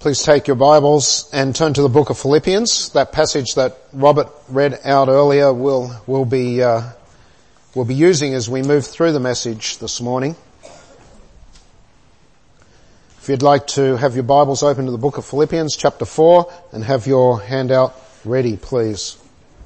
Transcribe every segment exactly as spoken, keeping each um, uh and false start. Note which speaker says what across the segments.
Speaker 1: Please take your Bibles and turn to the book of Philippians. That passage that Robert read out earlier will will be uh, we'll be using as we move through the message this morning. If you'd like to have your Bibles open to the book of Philippians, chapter four, and have your handout ready, please.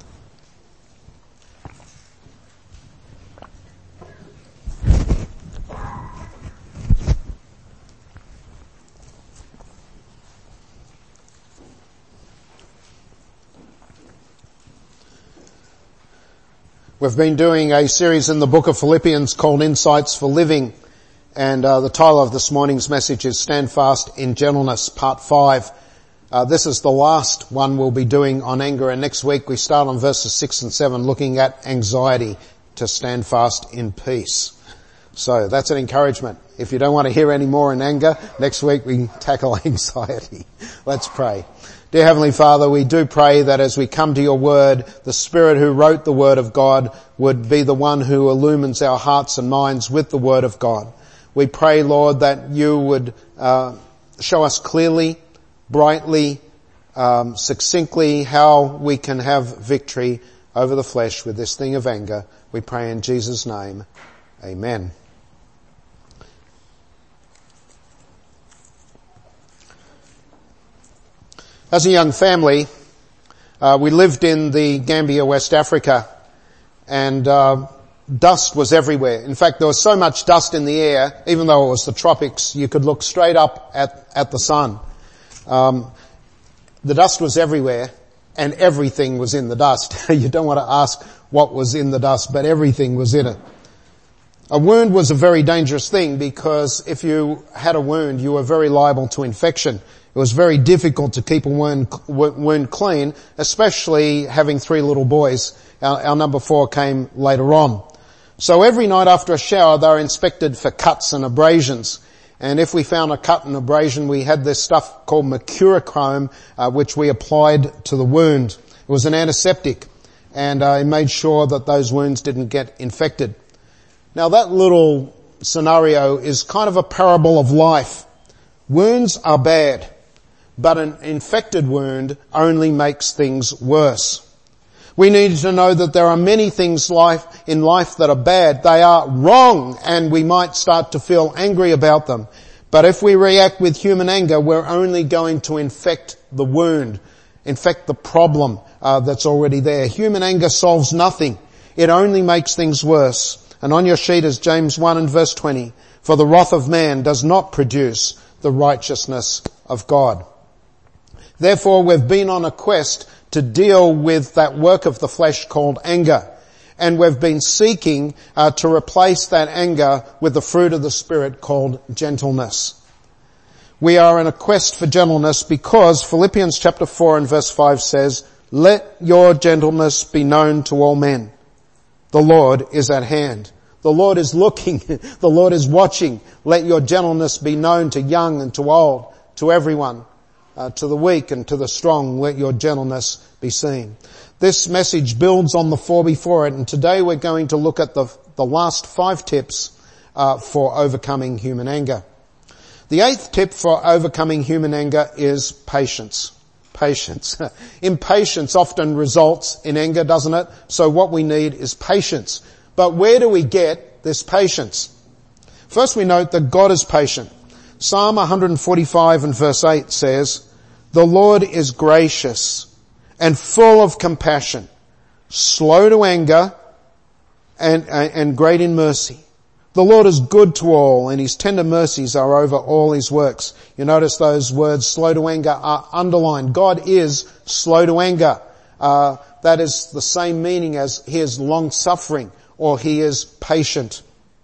Speaker 1: We've been doing a series in the book of Philippians called Insights for Living, and uh, the title of this morning's message is Stand Fast in Gentleness, Part five. Uh, this is the last one we'll be doing on anger, and next week we start on verses six and seven looking at anxiety, to stand fast in peace. So that's an encouragement. If you don't want to hear any more in anger, next week we tackle anxiety. Let's pray. Dear Heavenly Father, we do pray that as we come to your word, the Spirit who wrote the word of God would be the one who illumines our hearts and minds with the word of God. We pray, Lord, that you would uh, show us clearly, brightly, um, succinctly how we can have victory over the flesh with this thing of anger. We pray in Jesus' name. Amen. As a young family, uh, we lived in the Gambia, West Africa, and uh, dust was everywhere. In fact, there was so much dust in the air, even though it was the tropics, you could look straight up at, at the sun. Um, the dust was everywhere, and everything was in the dust. You don't want to ask what was in the dust, but everything was in it. A wound was a very dangerous thing because if you had a wound, you were very liable to infection. It was very difficult to keep a wound, wound clean, especially having three little boys. Our, our number four came later on. So every night after a shower, they were inspected for cuts and abrasions. And if we found a cut and abrasion, we had this stuff called mercurochrome, uh, which we applied to the wound. It was an antiseptic, and uh, it made sure that those wounds didn't get infected. Now that little scenario is kind of a parable of life. Wounds are bad, but an infected wound only makes things worse. We need to know that there are many things life, in life that are bad. They are wrong, and we might start to feel angry about them. But if we react with human anger, we're only going to infect the wound, infect the problem uh, that's already there. Human anger solves nothing. It only makes things worse. And on your sheet is James one and verse twenty. For the wrath of man does not produce the righteousness of God. Therefore, we've been on a quest to deal with that work of the flesh called anger. And we've been seeking uh, to replace that anger with the fruit of the Spirit called gentleness. We are in a quest for gentleness because Philippians chapter four and verse five says, let your gentleness be known to all men. The Lord is at hand. The Lord is looking. The Lord is watching. Let your gentleness be known to young and to old, to everyone, uh, to the weak and to the strong. Let your gentleness be seen. This message builds on the four before it, and today we're going to look at the, the last five tips uh, for overcoming human anger. The eighth tip for overcoming human anger is patience. Patience. Impatience often results in anger, doesn't it? So what we need is patience. But where do we get this patience? First we note that God is patient. Psalm one forty-five and verse eight says, the Lord is gracious and full of compassion, slow to anger and, and, and great in mercy. The Lord is good to all, and his tender mercies are over all his works. You notice those words, slow to anger, are underlined. God is slow to anger. Uh, that is the same meaning as he is long-suffering, or he is patient.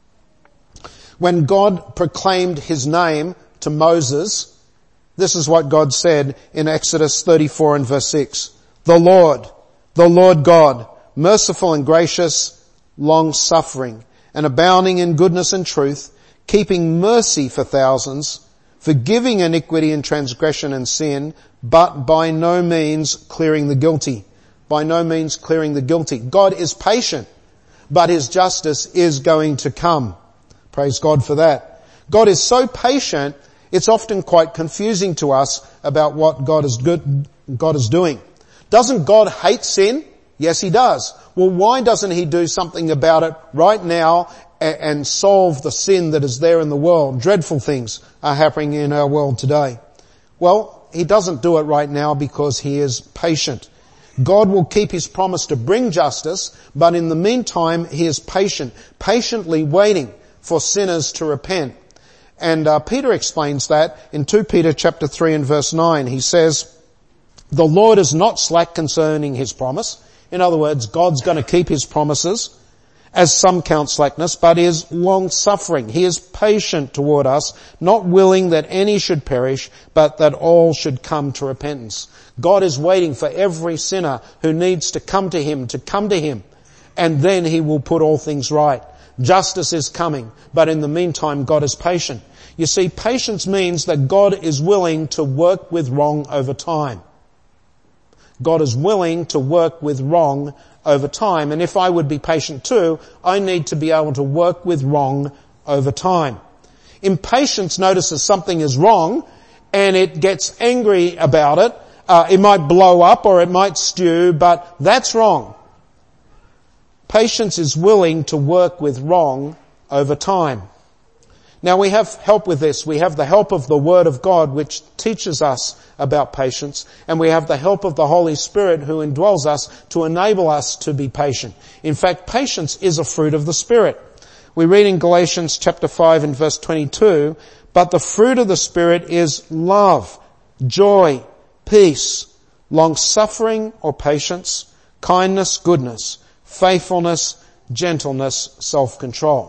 Speaker 1: When God proclaimed his name to Moses, this is what God said in Exodus thirty-four and verse six. The Lord, the Lord God, merciful and gracious, long-suffering, and abounding in goodness and truth, keeping mercy for thousands, forgiving iniquity and transgression and sin, but by no means clearing the guilty. By no means clearing the guilty. God is patient, but his justice is going to come. Praise God for that. God is so patient, It's often quite confusing to us about what God is good, God is doing. Doesn't God hate sin? Yes, He does. Well, why doesn't He do something about it right now and, and solve the sin that is there in the world? Dreadful things are happening in our world today. Well, He doesn't do it right now because He is patient. God will keep His promise to bring justice, but in the meantime, He is patient, patiently waiting for sinners to repent. And uh, Peter explains that in Second Peter chapter three and verse nine. He says, "The Lord is not slack concerning His promise." In other words, God's going to keep His promises, as some count slackness, but is long-suffering. He is patient toward us, not willing that any should perish, but that all should come to repentance. God is waiting for every sinner who needs to come to Him, to come to Him, and then He will put all things right. Justice is coming, but in the meantime, God is patient. You see, patience means that God is willing to work with wrong over time. God is willing to work with wrong over time. And if I would be patient too, I need to be able to work with wrong over time. Impatience notices something is wrong and it gets angry about it. Uh, it might blow up or it might stew, but that's wrong. Patience is willing to work with wrong over time. Now we have help with this. We have the help of the Word of God, which teaches us about patience, and we have the help of the Holy Spirit who indwells us to enable us to be patient. In fact, patience is a fruit of the Spirit. We read in Galatians chapter five and verse twenty-two, "But the fruit of the Spirit is love, joy, peace, long-suffering or patience, kindness, goodness, faithfulness, gentleness, self-control."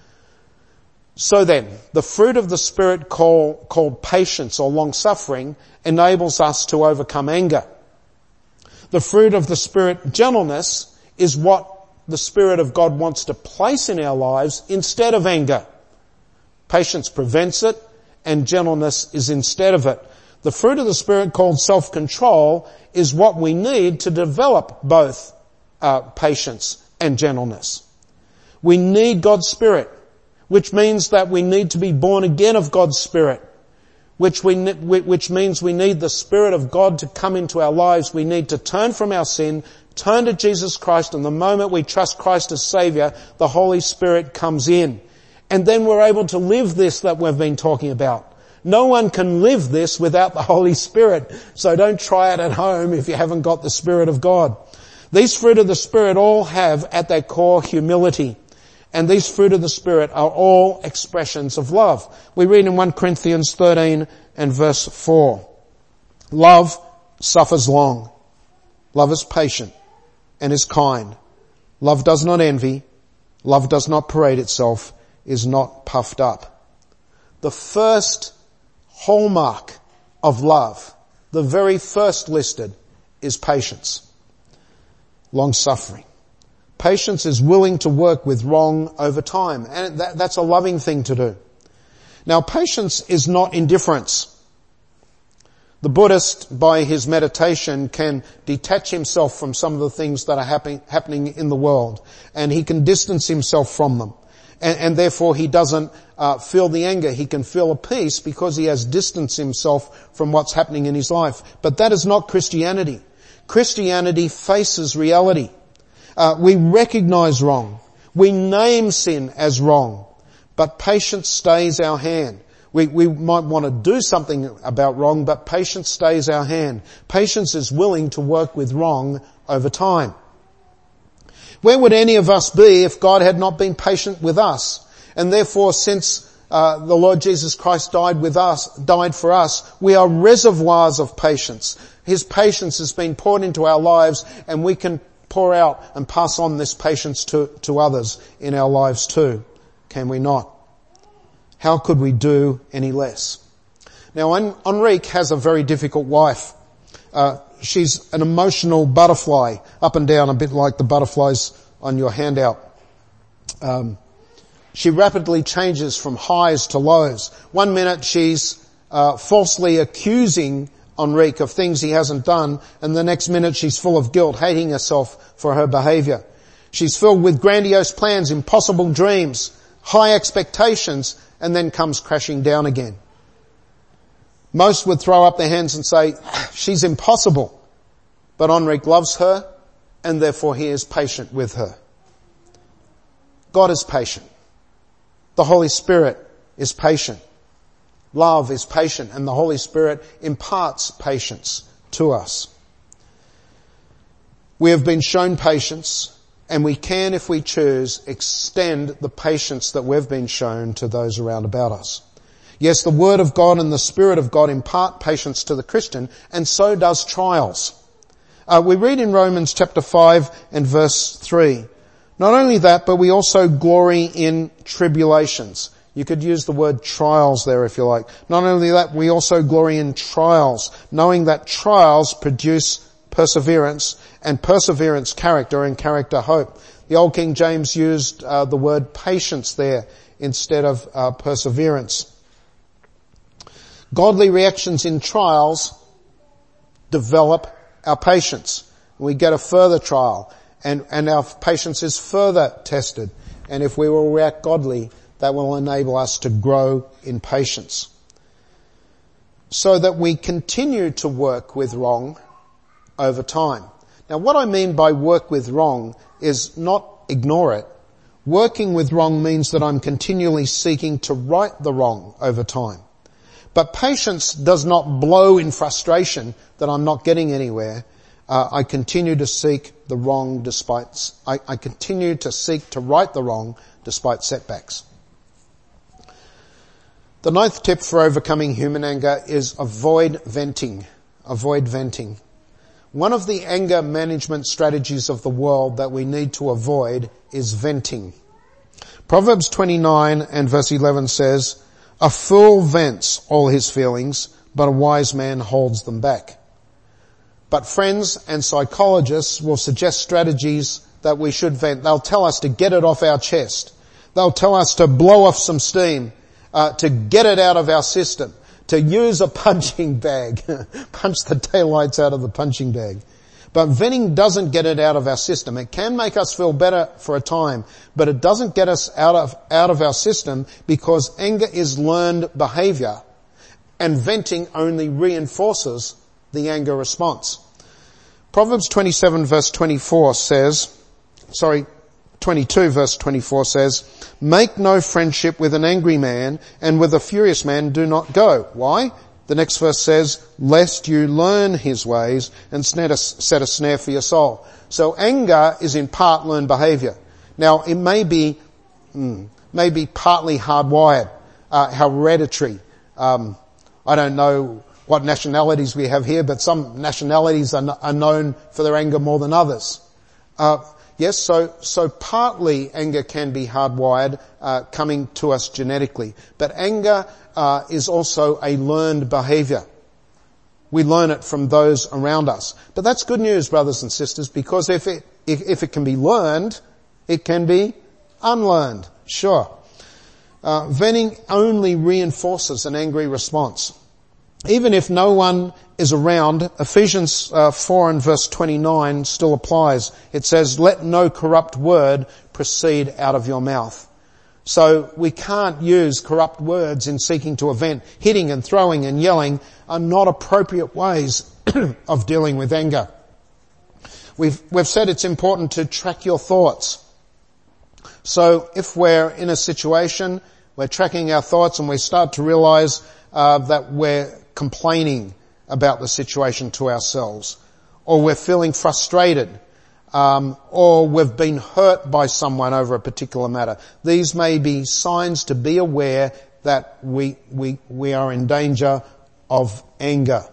Speaker 1: So then, the fruit of the Spirit call, called patience or long-suffering enables us to overcome anger. The fruit of the Spirit, gentleness, is what the Spirit of God wants to place in our lives instead of anger. Patience prevents it, and gentleness is instead of it. The fruit of the Spirit called self-control is what we need to develop both uh, patience and gentleness. We need God's Spirit, which means that we need to be born again of God's Spirit, which we, which means we need the Spirit of God to come into our lives. We need to turn from our sin, turn to Jesus Christ, and the moment we trust Christ as Saviour, the Holy Spirit comes in. And then we're able to live this that we've been talking about. No one can live this without the Holy Spirit, so don't try it at home if you haven't got the Spirit of God. These fruit of the Spirit all have at their core humility. And these fruit of the Spirit are all expressions of love. We read in First Corinthians thirteen and verse four. "Love suffers long. Love is patient and is kind. Love does not envy. Love does not parade itself, is not puffed up." The first hallmark of love, the very first listed, is patience. Long-suffering. Patience is willing to work with wrong over time, and that, that's a loving thing to do. Now, patience is not indifference. The Buddhist, by his meditation, can detach himself from some of the things that are happen, happening in the world, and he can distance himself from them. And, and therefore he doesn't uh, feel the anger. He can feel a peace because he has distanced himself from what's happening in his life. But that is not Christianity. Christianity faces reality. Uh, we recognize wrong. We name sin as wrong. But patience stays our hand. We, we might want to do something about wrong, but patience stays our hand. Patience is willing to work with wrong over time. Where would any of us be if God had not been patient with us? And therefore, since uh, the Lord Jesus Christ died with us, died for us, we are reservoirs of patience. His patience has been poured into our lives, and we can pour out and pass on this patience to, to others in our lives too. Can we not? How could we do any less? Now, Enrique has a very difficult wife. Uh, she's an emotional butterfly, up and down, a bit like the butterflies on your handout. Um, she rapidly changes from highs to lows. One minute she's uh, falsely accusing Enrique of things he hasn't done, and the next minute she's full of guilt, hating herself for her behaviour. She's filled with grandiose plans, impossible dreams, high expectations, and then comes crashing down again. Most would throw up their hands and say, she's impossible. But Enrique loves her, and therefore he is patient with her. God is patient. The Holy Spirit is patient. Love is patient, and the Holy Spirit imparts patience to us. We have been shown patience, and we can, if we choose, extend the patience that we've been shown to those around about us. Yes, the Word of God and the Spirit of God impart patience to the Christian, and so does trials. Uh, we read in Romans chapter five and verse three. Not only that, but we also glory in tribulations. You could use the word trials there if you like. Not only that, we also glory in trials, knowing that trials produce perseverance, and perseverance character, and character hope. The Old King James used uh, the word patience there instead of uh, perseverance. Godly reactions in trials develop our patience. We get a further trial, and, and our patience is further tested. And if we will react godly, that will enable us to grow in patience. So that we continue to work with wrong over time. Now what I mean by work with wrong is not ignore it. Working with wrong means that I'm continually seeking to right the wrong over time. But patience does not blow in frustration that I'm not getting anywhere. Uh, I continue to seek the wrong despite, I, I continue to seek to right the wrong despite setbacks. The ninth tip for overcoming human anger is avoid venting. Avoid venting. One of the anger management strategies of the world that we need to avoid is venting. Proverbs twenty-nine and verse eleven says, "A fool vents all his feelings, but a wise man holds them back." But friends and psychologists will suggest strategies that we should vent. They'll tell us to get it off our chest. They'll tell us to blow off some steam, uh, to get it out of our system, to use a punching bag, punch the taillights out of the punching bag. But venting doesn't get it out of our system. It can make us feel better for a time, but it doesn't get us out of, out of our system, because anger is learned behavior, and venting only reinforces the anger response. Proverbs twenty-seven verse twenty-four says, sorry, twenty-two verse twenty-four says, "Make no friendship with an angry man, and with a furious man do not go." Why? The next verse says, "Lest you learn his ways and set a, set a snare for your soul." So anger is in part learned behavior. Now it may be, mm, may be partly hardwired, uh, hereditary. Um, I don't know what nationalities we have here, but some nationalities are, are known for their anger more than others. Uh, yes, so, so partly anger can be hardwired, uh, coming to us genetically. But anger, uh, is also a learned behavior. We learn it from those around us. But that's good news, brothers and sisters, because if it, if, if it can be learned, it can be unlearned. Sure. Uh, venting only reinforces an angry response. Even if no one is around, Ephesians uh, four and verse twenty-nine still applies. It says, "Let no corrupt word proceed out of your mouth." So we can't use corrupt words in seeking to vent. Hitting and throwing and yelling are not appropriate ways of dealing with anger. We've, we've said it's important to track your thoughts. So if we're in a situation, we're tracking our thoughts and we start to realize uh, that we're complaining about the situation to ourselves, or we're feeling frustrated, um, or we've been hurt by someone over a particular matter. These may be signs to be aware that we we we are in danger of anger.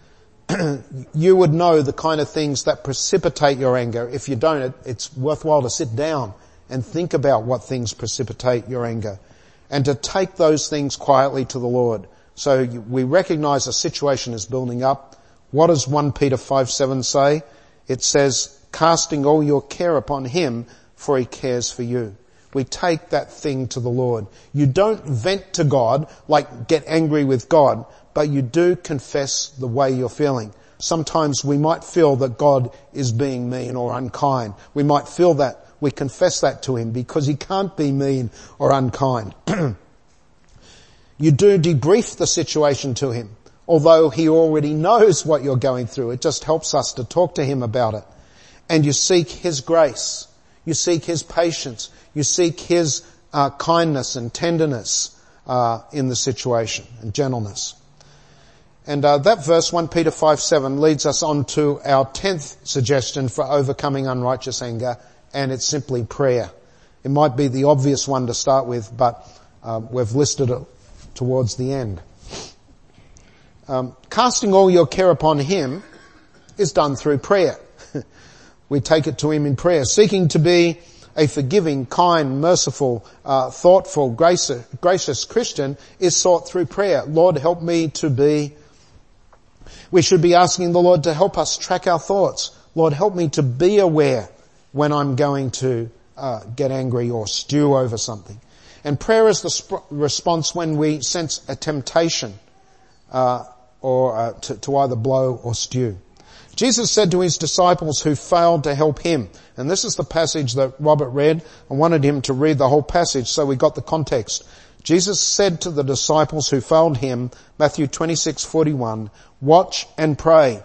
Speaker 1: You would know the kind of things that precipitate your anger. If you don't, it, it's worthwhile to sit down and think about what things precipitate your anger, and to take those things quietly to the Lord. So we recognize a situation is building up. What does First Peter five seven say? It says, "Casting all your care upon him, for he cares for you." We take that thing to the Lord. You don't vent to God, like get angry with God, but you do confess the way you're feeling. Sometimes we might feel that God is being mean or unkind. We might feel that. We confess that to him, because he can't be mean or unkind. You do debrief the situation to him. although he already knows what you're going through. It just helps us to talk to him about it. And you seek his grace. You seek his patience. You seek his uh, kindness and tenderness uh, in the situation, and gentleness. And uh, that verse, First Peter five seven, leads us on to our tenth suggestion for overcoming unrighteous anger, and it's simply prayer. It might be the obvious one to start with, but uh, we've listed it towards the end. Um, casting all your care upon him is done through prayer. We take it to him in prayer. Seeking to be a forgiving, kind, merciful, uh, thoughtful, gracious, gracious Christian is sought through prayer. Lord, help me to be. We should be asking the Lord to help us track our thoughts. Lord, help me to be aware when I'm going to uh, get angry or stew over something. And prayer is the sp- response when we sense a temptation uh, or uh, to, to either blow or stew. Jesus said to his disciples who failed to help him, and this is the passage that Robert read. I wanted him to read the whole passage so we got the context. Jesus said to the disciples who failed him, Matthew twenty-six forty-one, watch and pray,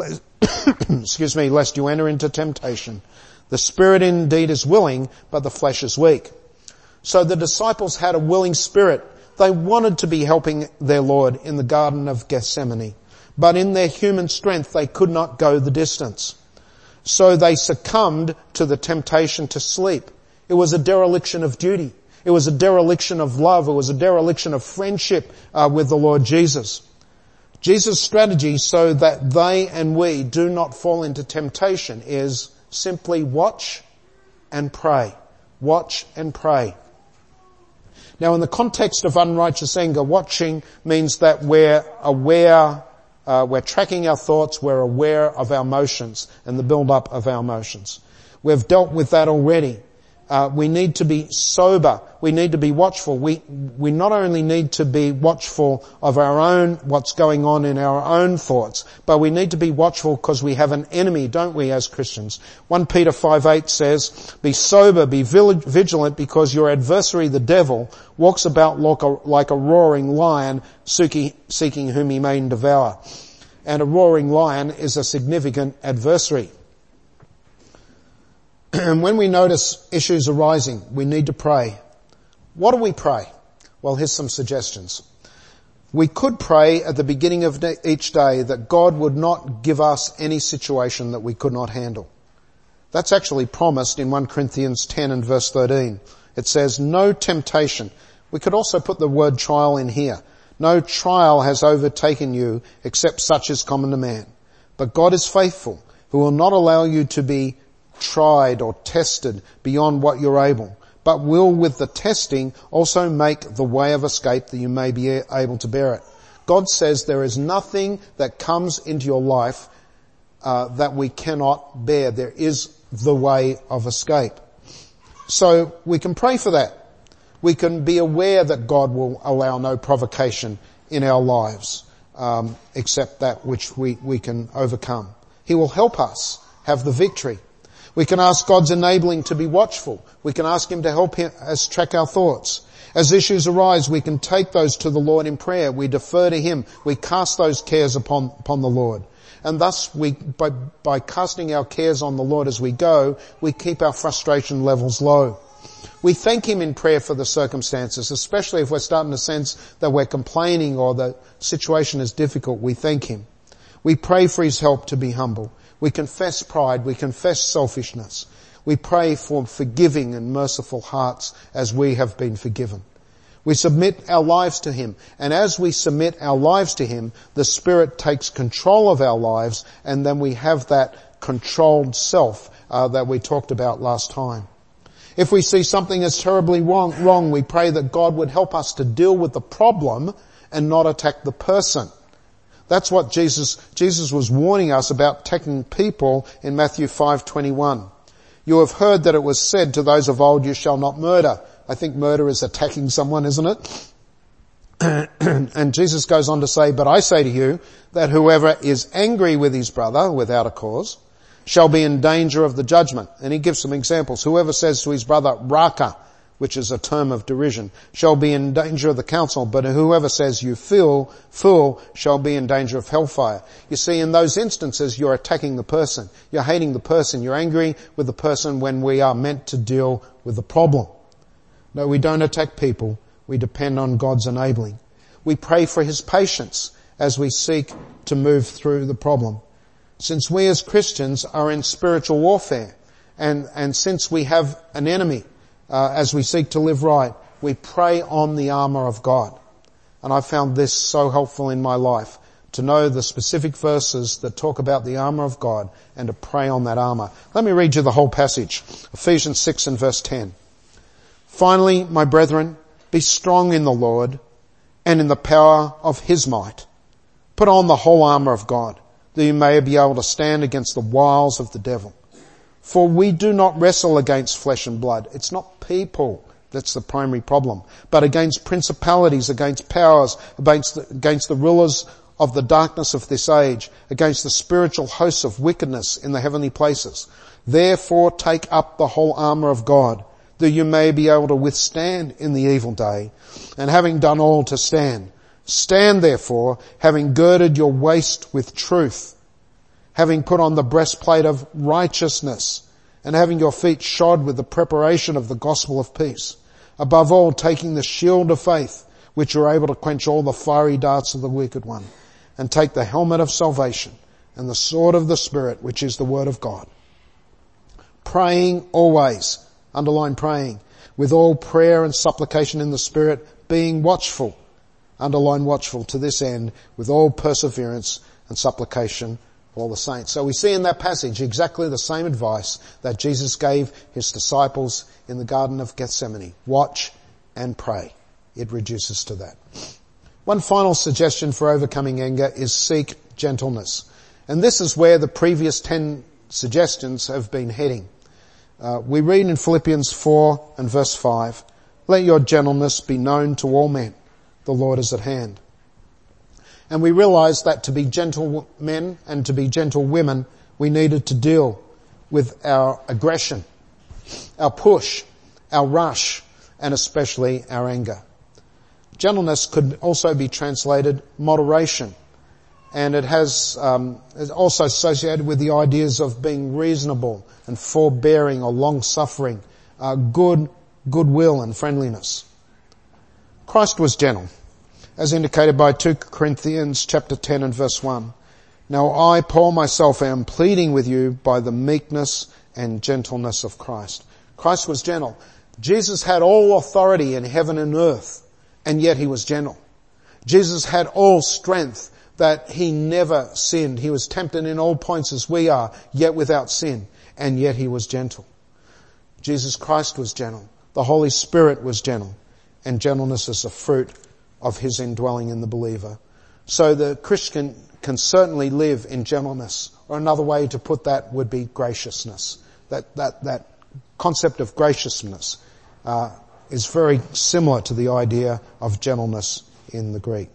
Speaker 1: excuse me, lest you enter into temptation. The spirit indeed is willing, but the flesh is weak. So the disciples had a willing spirit. They wanted to be helping their Lord in the Garden of Gethsemane. But in their human strength, they could not go the distance. So they succumbed to the temptation to sleep. It was a dereliction of duty. It was a dereliction of love. It was a dereliction of friendship uh, with the Lord Jesus. Jesus' strategy so that they and we do not fall into temptation is simply watch and pray. Watch and pray. Now, in the context of unrighteous anger, watching means that we're aware Uh, we're tracking our thoughts, we're aware of our emotions and the build-up of our emotions. We've dealt with that already. Uh, we need to be sober. We need to be watchful. We, we not only need to be watchful of our own, what's going on in our own thoughts, but we need to be watchful because we have an enemy, don't we, as Christians? First Peter five eight says, be sober, be vigilant, because your adversary, the devil, walks about like a, like a roaring lion, seeking, seeking whom he may devour. And a roaring lion is a significant adversary. And when we notice issues arising, we need to pray. What do we pray? Well, here's some suggestions. We could pray at the beginning of each day that God would not give us any situation that we could not handle. That's actually promised in First Corinthians ten and verse thirteen. It says, no temptation. We could also put the word trial in here. No trial has overtaken you except such as common to man. But God is faithful, who will not allow you to be tried or tested beyond what you're able, but will with the testing also make the way of escape that you may be able to bear it. God says there is nothing that comes into your life uh, that we cannot bear. There is the way of escape. So we can pray for that. We can be aware that God will allow no provocation in our lives um, except that which we, we can overcome. He will help us have the victory. We can ask God's enabling to be watchful. We can ask him to help us track our thoughts. As issues arise, we can take those to the Lord in prayer. We defer to him. We cast those cares upon, upon the Lord. And thus, we, by, by casting our cares on the Lord as we go, we keep our frustration levels low. We thank him in prayer for the circumstances, especially if we're starting to sense that we're complaining or the situation is difficult. We thank him. We pray for his help to be humble. We confess pride. We confess selfishness. We pray for forgiving and merciful hearts as we have been forgiven. We submit our lives to him. And as we submit our lives to him, the Spirit takes control of our lives, and then we have that controlled self uh, that we talked about last time. If we see something as terribly wrong, wrong, we pray that God would help us to deal with the problem and not attack the person. That's what Jesus, Jesus was warning us about attacking people in Matthew five twenty-one. You have heard that it was said to those of old, you shall not murder. I think murder is attacking someone, isn't it? And Jesus goes on to say, but I say to you that whoever is angry with his brother without a cause shall be in danger of the judgment. And he gives some examples. Whoever says to his brother, Raka, which is a term of derision, shall be in danger of the council, but whoever says you fool, fool shall be in danger of hellfire. You see, in those instances, you're attacking the person. You're hating the person. You're angry with the person when we are meant to deal with the problem. No, we don't attack people. We depend on God's enabling. We pray for His patience as we seek to move through the problem. Since we as Christians are in spiritual warfare, and, and since we have an enemy, Uh, as we seek to live right, we pray on the armour of God. And I found this so helpful in my life, to know the specific verses that talk about the armour of God and to pray on that armour. Let me read you the whole passage. Ephesians six and verse ten. Finally, my brethren, be strong in the Lord and in the power of His might. Put on the whole armour of God, that you may be able to stand against the wiles of the devil. For we do not wrestle against flesh and blood. It's not people that's the primary problem, but against principalities, against powers, against the, against the rulers of the darkness of this age, against the spiritual hosts of wickedness in the heavenly places. Therefore take up the whole armour of God, that you may be able to withstand in the evil day, and having done all to stand. Stand therefore, having girded your waist with truth, having put on the breastplate of righteousness, and having your feet shod with the preparation of the gospel of peace. Above all, taking the shield of faith, which are able to quench all the fiery darts of the wicked one, and take the helmet of salvation, and the sword of the Spirit, which is the word of God. Praying always, underline praying, with all prayer and supplication in the Spirit, being watchful, underline watchful to this end, with all perseverance and supplication all the saints. So we see in that passage exactly the same advice that Jesus gave His disciples in the Garden of Gethsemane. Watch and pray. It reduces to that. One final suggestion for overcoming anger is seek gentleness. And this is where the previous ten suggestions have been heading. Uh, we read in Philippians four and verse five, let your gentleness be known to all men. The Lord is at hand. And we realized that to be gentle men and to be gentle women, we needed to deal with our aggression, our push, our rush, and especially our anger. Gentleness could also be translated moderation. And it has, um, is also associated with the ideas of being reasonable and forbearing or long-suffering, uh, good, goodwill and friendliness. Christ was gentle, as indicated by two Corinthians chapter ten and verse one. Now I, Paul, myself am pleading with you by the meekness and gentleness of Christ. Christ was gentle. Jesus had all authority in heaven and earth, and yet He was gentle. Jesus had all strength, that He never sinned. He was tempted in all points as we are, yet without sin, and yet He was gentle. Jesus Christ was gentle. The Holy Spirit was gentle, and gentleness is a fruit of His indwelling in the believer. So the Christian can certainly live in gentleness, or another way to put that would be graciousness. That that that concept of graciousness uh, is very similar to the idea of gentleness in the Greek.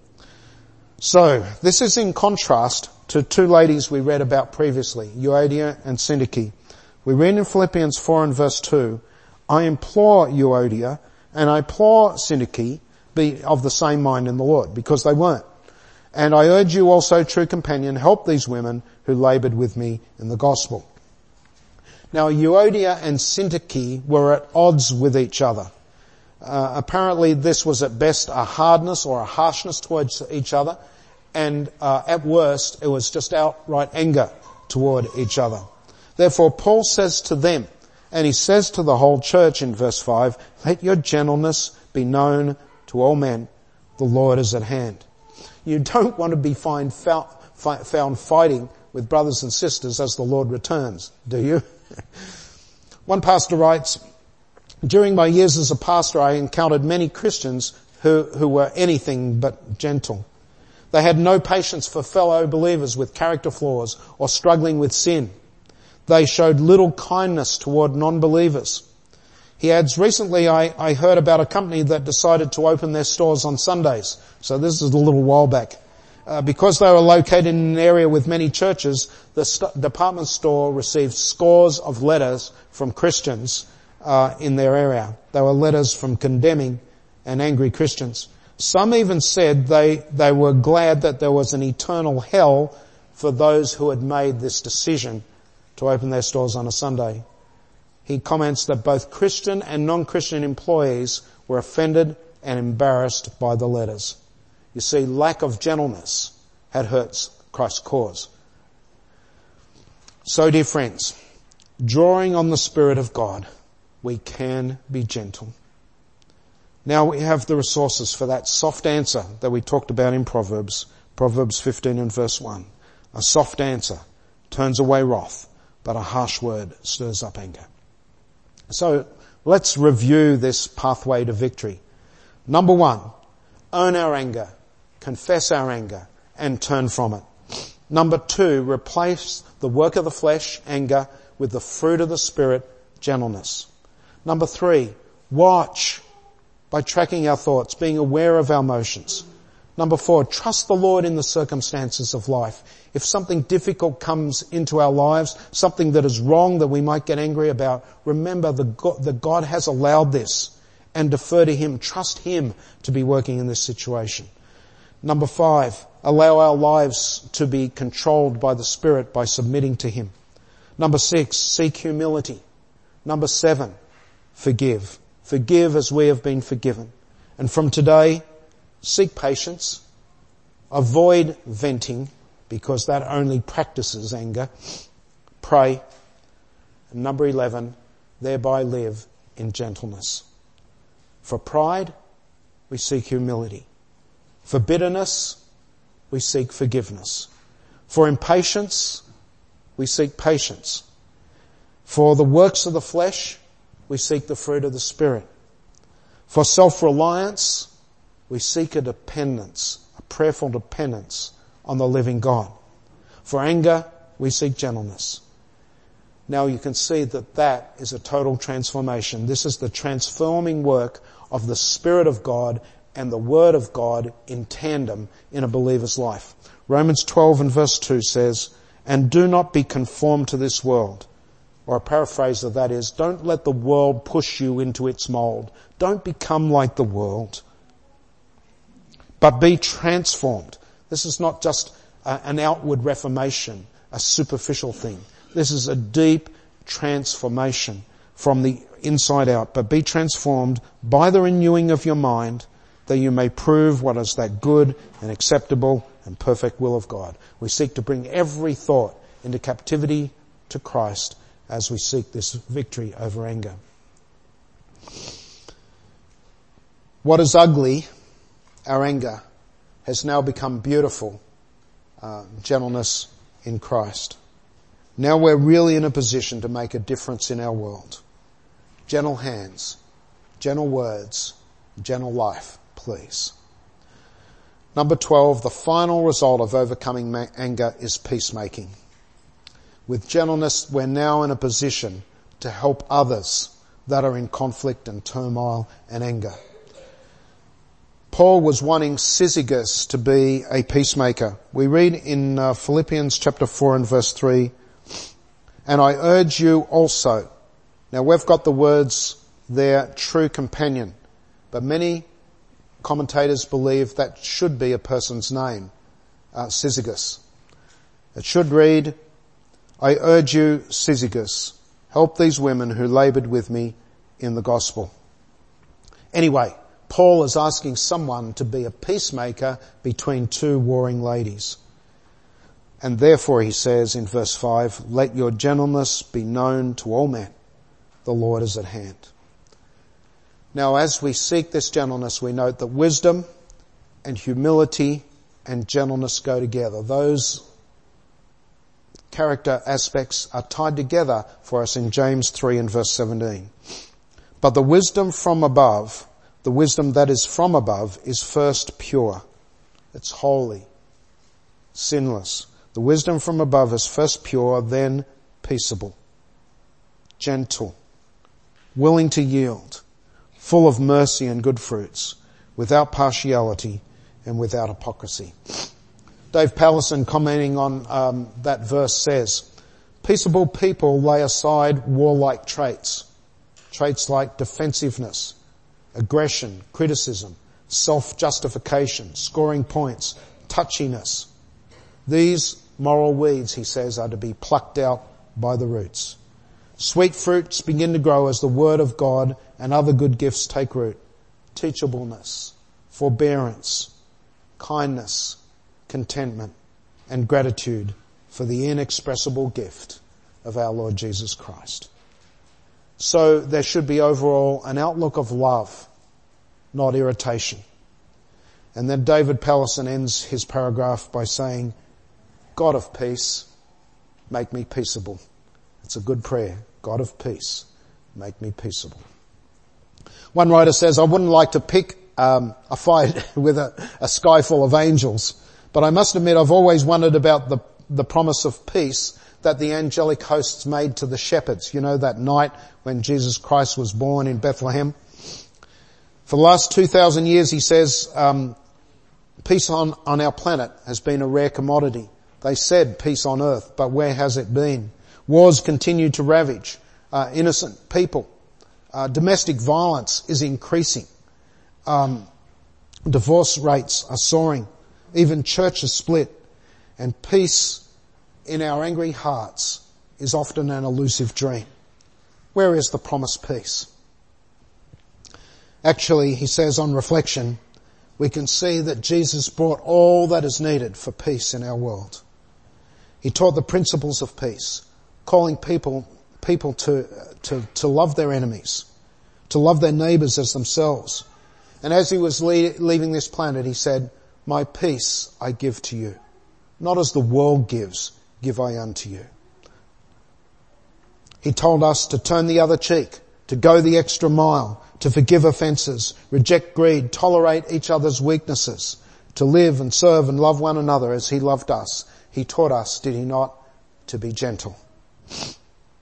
Speaker 1: So this is in contrast to two ladies we read about previously, Euodia and Syntyche. We read in Philippians four and verse two, I implore Euodia and I implore Syntyche, be of the same mind in the Lord, because they weren't. And I urge you also, true companion, help these women who laboured with me in the gospel. Now Euodia and Syntyche were at odds with each other. Uh, apparently this was at best a hardness or a harshness towards each other, and uh, at worst it was just outright anger toward each other. Therefore Paul says to them, and he says to the whole church in verse five, let your gentleness be known to all men, the Lord is at hand. You don't want to be find, found fighting with brothers and sisters as the Lord returns, do you? One pastor writes, during my years as a pastor, I encountered many Christians who, who were anything but gentle. They had no patience for fellow believers with character flaws or struggling with sin. They showed little kindness toward non-believers. He adds, recently I, I heard about a company that decided to open their stores on Sundays. So this is a little while back. Uh, because they were located in an area with many churches, the st- department store received scores of letters from Christians uh, in their area. They were letters from condemning and angry Christians. Some even said they, they were glad that there was an eternal hell for those who had made this decision to open their stores on a Sunday. He comments that both Christian and non-Christian employees were offended and embarrassed by the letters. You see, lack of gentleness had hurt Christ's cause. So, dear friends, drawing on the Spirit of God, we can be gentle. Now we have the resources for that soft answer that we talked about in Proverbs, Proverbs fifteen and verse one. A soft answer turns away wrath, but a harsh word stirs up anger. So let's review this pathway to victory. Number one, own our anger, confess our anger, and turn from it. Number two, replace the work of the flesh, anger, with the fruit of the Spirit, gentleness. Number three, watch by tracking our thoughts, being aware of our emotions. Number four, trust the Lord in the circumstances of life. If something difficult comes into our lives, something that is wrong that we might get angry about, remember that God, that God has allowed this and defer to Him. Trust Him to be working in this situation. Number five, allow our lives to be controlled by the Spirit by submitting to Him. Number six, seek humility. Number seven, forgive. Forgive as we have been forgiven. And from today, seek patience. Avoid venting, because that only practices anger. Pray. And number eleven, thereby live in gentleness. For pride, we seek humility. For bitterness, we seek forgiveness. For impatience, we seek patience. For the works of the flesh, we seek the fruit of the Spirit. For self-reliance, we seek a dependence, a prayerful dependence on the living God. For anger, we seek gentleness. Now you can see that that is a total transformation. This is the transforming work of the Spirit of God and the Word of God in tandem in a believer's life. Romans twelve and verse two says, "And do not be conformed to this world." Or a paraphrase of that is, don't let the world push you into its mold. Don't become like the world. But be transformed. This is not just a, an outward reformation, a superficial thing. This is a deep transformation from the inside out. But be transformed by the renewing of your mind, that you may prove what is that good and acceptable and perfect will of God. We seek to bring every thought into captivity to Christ as we seek this victory over anger. What is ugly, our anger, has now become beautiful, uh, gentleness in Christ. Now we're really in a position to make a difference in our world. Gentle hands, gentle words, gentle life, please. Number twelve, the final result of overcoming ma- anger is peacemaking. With gentleness, we're now in a position to help others that are in conflict and turmoil and anger. Paul was wanting Syzygus to be a peacemaker. We read in uh, Philippians chapter four and verse three, "And I urge you also." Now we've got the words there, true companion, but many commentators believe that should be a person's name, uh, Syzygus. It should read, "I urge you, Syzygus, help these women who laboured with me in the gospel." Anyway, Paul is asking someone to be a peacemaker between two warring ladies. And therefore he says in verse five, "Let your gentleness be known to all men. The Lord is at hand." Now as we seek this gentleness, we note that wisdom and humility and gentleness go together. Those character aspects are tied together for us in James three and verse seventeen. "But the wisdom from above, the wisdom that is from above, is first pure." It's holy, sinless. The wisdom from above is first pure, then peaceable, gentle, willing to yield, full of mercy and good fruits, without partiality and without hypocrisy. Dave Pallison, commenting on um, that verse, says, "Peaceable people lay aside warlike traits. Traits like defensiveness, aggression, criticism, self-justification, scoring points, touchiness. These moral weeds, he says, are to be plucked out by the roots. Sweet fruits begin to grow as the word of God and other good gifts take root. Teachableness, forbearance, kindness, contentment, and gratitude for the inexpressible gift of our Lord Jesus Christ. So there should be overall an outlook of love, not irritation. And then David Pallison ends his paragraph by saying, God of peace, make me peaceable. It's a good prayer. God of peace, make me peaceable. One writer says, I wouldn't like to pick um, a fight with a, a sky full of angels, but I must admit I've always wondered about the, the promise of peace that the angelic hosts made to the shepherds. You know, that night when Jesus Christ was born in Bethlehem. For the last two thousand years, he says, um, peace on, on our planet has been a rare commodity. They said peace on earth, but where has it been? Wars continue to ravage uh, innocent people. Uh, domestic violence is increasing. Um, divorce rates are soaring. Even churches split. And peace in our angry hearts is often an elusive dream. Where is the promised peace? Actually, he says on reflection, we can see that Jesus brought all that is needed for peace in our world. He taught the principles of peace, calling people people to to to love their enemies, to love their neighbours as themselves. And as he was le- leaving this planet, he said, my peace I give to you. Not as the world gives, give I unto you. He told us to turn the other cheek, to go the extra mile, to forgive offences, reject greed, tolerate each other's weaknesses, to live and serve and love one another as he loved us. He taught us, did he not, to be gentle. It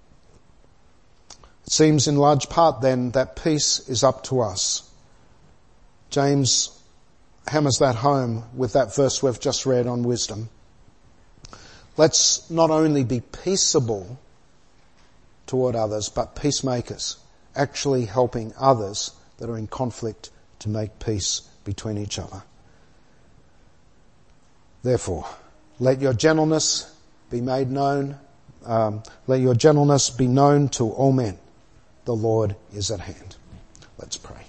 Speaker 1: seems in large part then that peace is up to us. James hammers that home with that verse we've just read on wisdom. Let's not only be peaceable toward others, but peacemakers, actually helping others that are in conflict to make peace between each other. Therefore, let your gentleness be made known. Um, let your gentleness be known to all men. The Lord is at hand. Let's pray.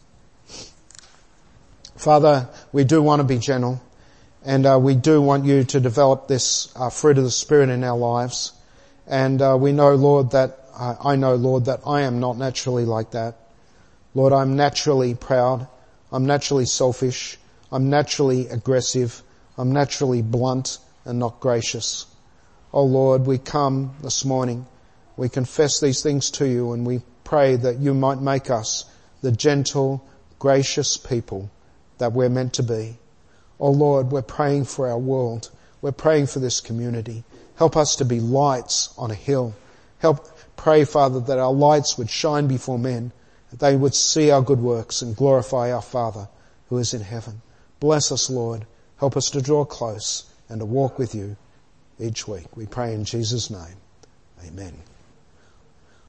Speaker 1: Father, we do want to be gentle, and uh, we do want you to develop this uh, fruit of the Spirit in our lives. And uh, we know, Lord, that uh, I know, Lord, that I am not naturally like that. Lord, I'm naturally proud. I'm naturally selfish. I'm naturally aggressive. I'm naturally blunt and not gracious. Oh Lord, we come this morning. We confess these things to you, and we pray that you might make us the gentle, gracious people that we're meant to be. Oh Lord, we're praying for our world. We're praying for this community. Help us to be lights on a hill. Help pray, Father, that our lights would shine before men, that they would see our good works and glorify our Father who is in heaven. Bless us, Lord. Help us to draw close and to walk with you each week. We pray in Jesus' name. Amen.